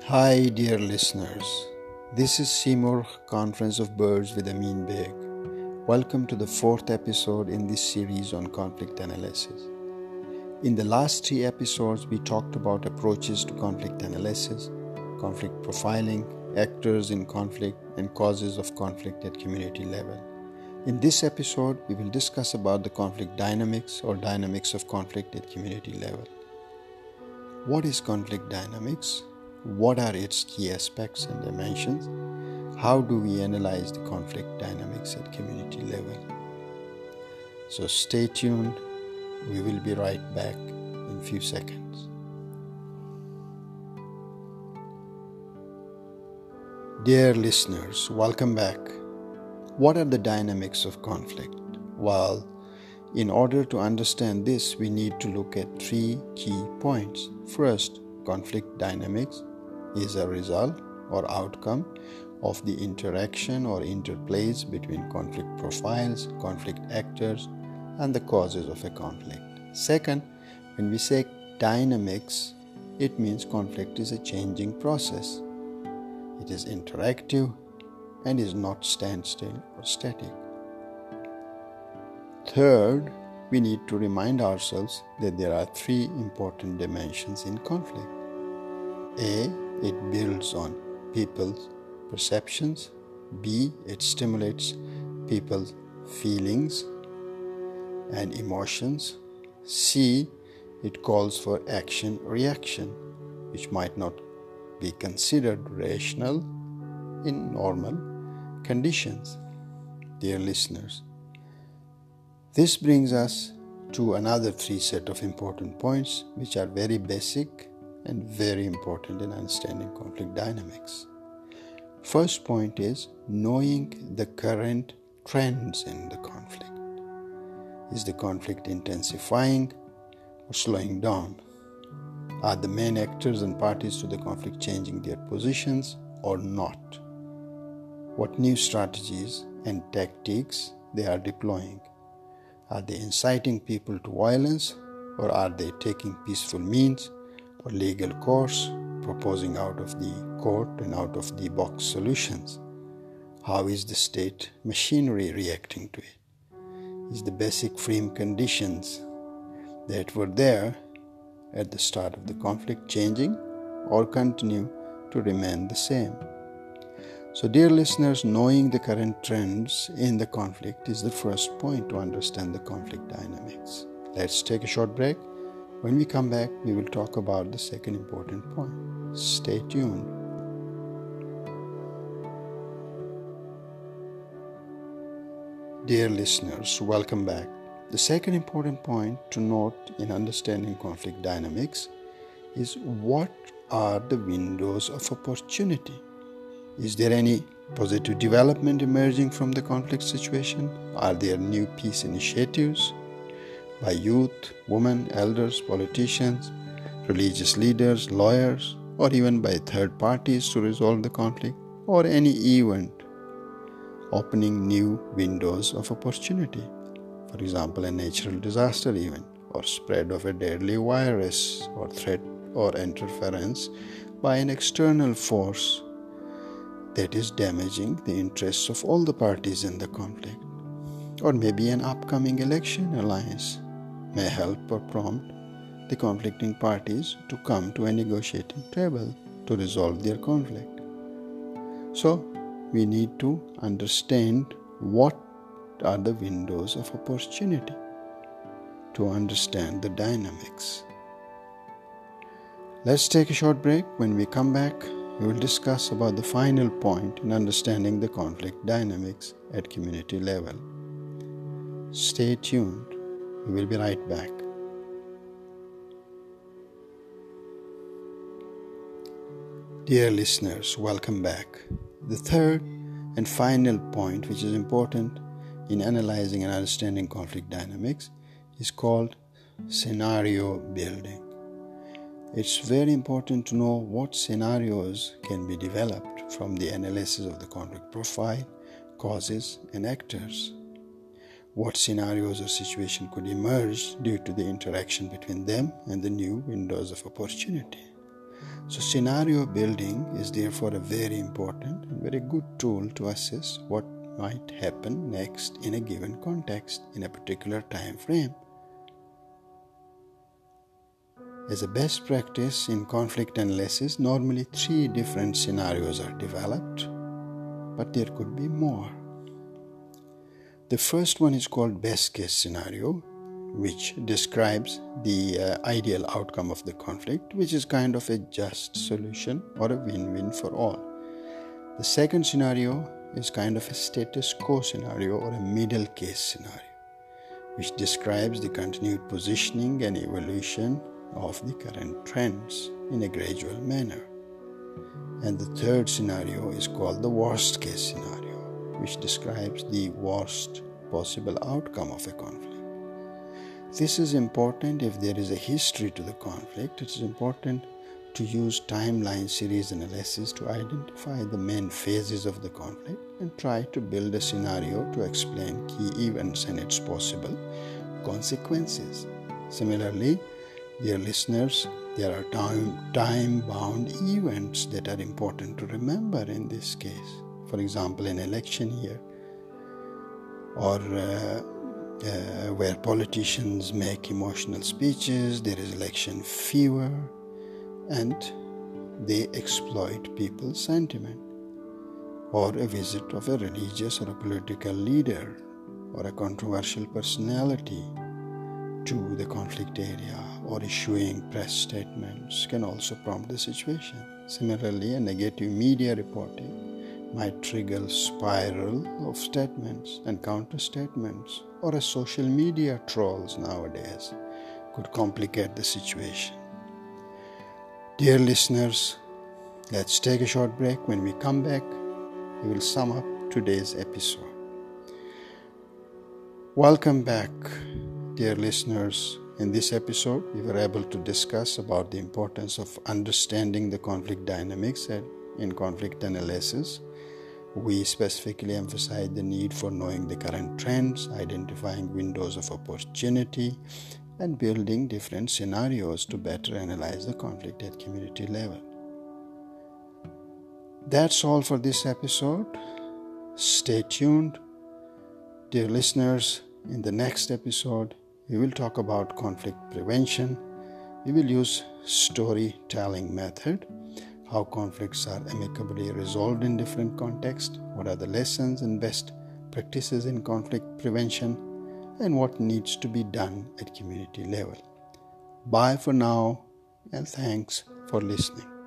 Hi, dear listeners. This is Seymour Conference of Birds with Amin Beg. Welcome to the fourth episode in this series on conflict analysis. In the last three episodes, we talked about approaches to conflict analysis, conflict profiling, actors in conflict, and causes of conflict at community level. In this episode, we will discuss about the conflict dynamics or dynamics of conflict at community level. What is conflict dynamics? What are its key aspects and dimensions? How do we analyze the conflict dynamics at community level? So stay tuned. We will be right back in a few seconds. Dear listeners, welcome back. What are the dynamics of conflict? Well, in order to understand this, we need to look at three key points. First, conflict dynamics is a result or outcome of the interaction or interplays between conflict profiles, conflict actors, and the causes of a conflict. Second, when we say dynamics, it means conflict is a changing process. It is interactive and is not standstill or static. Third, we need to remind ourselves that there are three important dimensions in conflict. A, it builds on people's perceptions. B, it stimulates people's feelings and emotions. C, it calls for action-reaction, which might not be considered rational in normal conditions. Dear listeners, this brings us to another three set of important points which are very basic and very important in understanding conflict dynamics. First point is knowing the current trends in the conflict. Is the conflict intensifying or slowing down? Are the main actors and parties to the conflict changing their positions or not? What new strategies and tactics they are deploying? Are they inciting people to violence, or are they taking peaceful means or legal course, proposing out of the court and out of the box solutions? How is the state machinery reacting to it? Is the basic frame conditions that were there at the start of the conflict changing or continue to remain the same? So, dear listeners, knowing the current trends in the conflict is the first point to understand the conflict dynamics. Let's take a short break. When we come back, we will talk about the second important point. Stay tuned. Dear listeners, welcome back. The second important point to note in understanding conflict dynamics is what are the windows of opportunity? Is there any positive development emerging from the conflict situation? Are there new peace initiatives by youth, women, elders, politicians, religious leaders, lawyers, or even by third parties to resolve the conflict, or any event opening new windows of opportunity? For example, a natural disaster event, or spread of a deadly virus, or threat or interference by an external force that is damaging the interests of all the parties in the conflict. Or maybe an upcoming election alliance may help or prompt the conflicting parties to come to a negotiating table to resolve their conflict. So, we need to understand what are the windows of opportunity to understand the dynamics. Let's take a short break. When we come back, we will discuss about the final point in understanding the conflict dynamics at community level. Stay tuned. We will be right back. Dear listeners, welcome back. The third and final point, which is important in analyzing and understanding conflict dynamics, is called scenario building. It's very important to know what scenarios can be developed from the analysis of the conflict profile, causes, and actors. What scenarios or situations could emerge due to the interaction between them and the new windows of opportunity. So scenario building is therefore a very important and very good tool to assess what might happen next in a given context in a particular time frame. As a best practice in conflict analysis, normally 3 different scenarios are developed, but there could be more. The first one is called best case scenario, which describes the ideal outcome of the conflict, which is kind of a just solution or a win-win for all. The second scenario is kind of a status quo scenario or a middle case scenario, which describes the continued positioning and evolution of the current trends in a gradual manner. And the third scenario is called the worst case scenario, which describes the worst possible outcome of a conflict. This is important if there is a history to the conflict. It is important to use timeline series analysis to identify the main phases of the conflict and try to build a scenario to explain key events and its possible consequences. Similarly, dear listeners, there are time-bound events that are important to remember in this case. For example, an election year, or where politicians make emotional speeches, there is election fever, and they exploit people's sentiment, or a visit of a religious or a political leader or a controversial personality to the conflict area, or issuing press statements can also prompt the situation. Similarly, a negative media reporting might trigger a spiral of statements and counter statements, or a social media trolls nowadays could complicate the situation. Dear listeners, let's take a short break. When we come back, we will sum up today's episode. Welcome back, dear listeners. In this episode, we were able to discuss about the importance of understanding the conflict dynamics in conflict analysis. We specifically emphasize the need for knowing the current trends, identifying windows of opportunity, and building different scenarios to better analyze the conflict at community level. That's all for this episode. Stay tuned. Dear listeners, in the next episode, we will talk about conflict prevention. We will use storytelling method, how conflicts are amicably resolved in different contexts, what are the lessons and best practices in conflict prevention, and what needs to be done at community level. Bye for now, and thanks for listening.